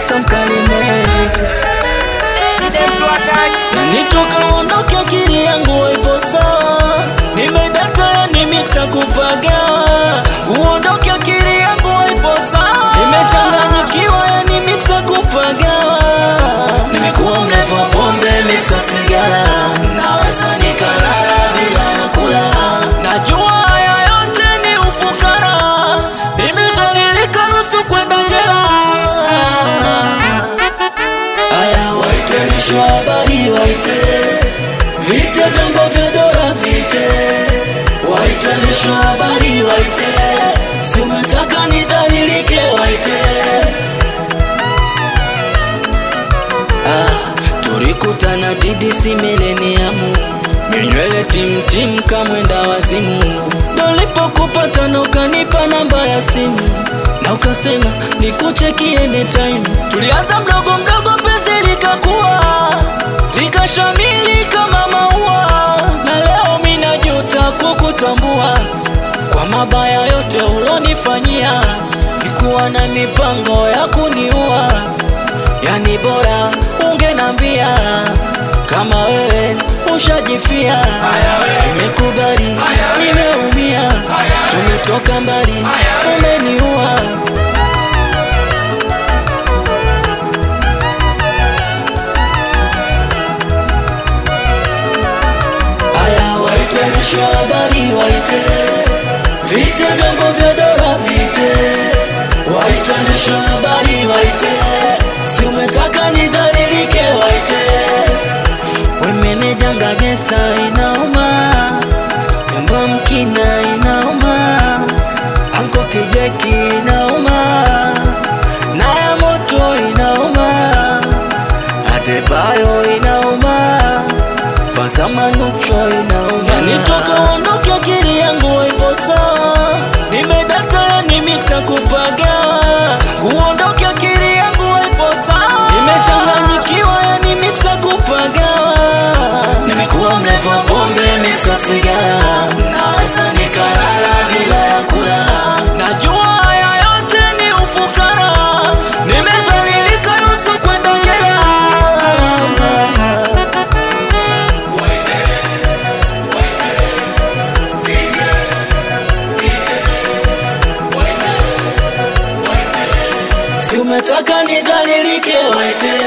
Some kind of magic. Yani toka uondoke akili yangu haipo sawa. Nimedata ni mixa kupagawa. Uondoke akili yangu haipo sawa. Nimechanganyikiwa yani mixa kupagawa. Nimekuwa mlevu wa pombe mixa sigara. Naweza nikalala bila kula. Najua haya yote ni ufukara. Nimedhalilika nusu kwenda jela. Aya waite nisho habari waite. Vite vyombo vya dola vite. Waite nisho habari waite. Si umetaka nidhalilike waite. Tulikutana DDC mileniamu. Minywele tim kamwenda wazimu. Nilipokupata na ukanipa namba ya simu. Na ukasema nikucheki anytime. Tulianza mdogo mdogo penzi likakuwa. Likashamili kama maua. Na leo mina juta kukutambua. Kwa mabaya yote ulonifanyia. Nikuwa na mipango ya kuniua. Yani bora ungenambia. Kama wewe ushajifia. Nimekubali, nimeumia. Tumetoka mbali, umeniua. Aya waite nisho habari waite. Vite vyombo vya dola vite. Waite nisho habari waite. Si umetaka nidhalilike waite. Wemeneja ngagesa inauma. Nyumba mkina inauma. Anko kijeki inauma. Naya moto inauma. Adebayo inauma. Fazama nucho inauma. Yani toka uondoke akili yangu haipo sawa. Nimedata yani mixa kupagawa. Uondoke akili yangu haipo sawa. Nimechanganyikiwa yani mixa kupagawa. Nimekuwa mlevu wa pombe mixa sigara. Naweza nikalala bila ya kula. Najua haya yote ni ufukara. Nimezalilika nusu kwenda jela. Si umetaka nidhalilike waite.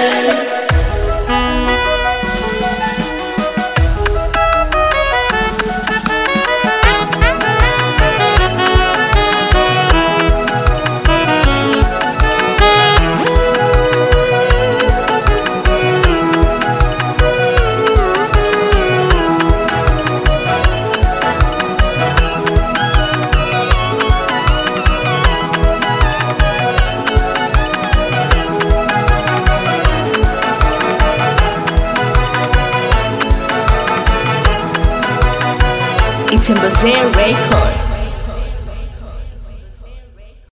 It's in Bazaar Record.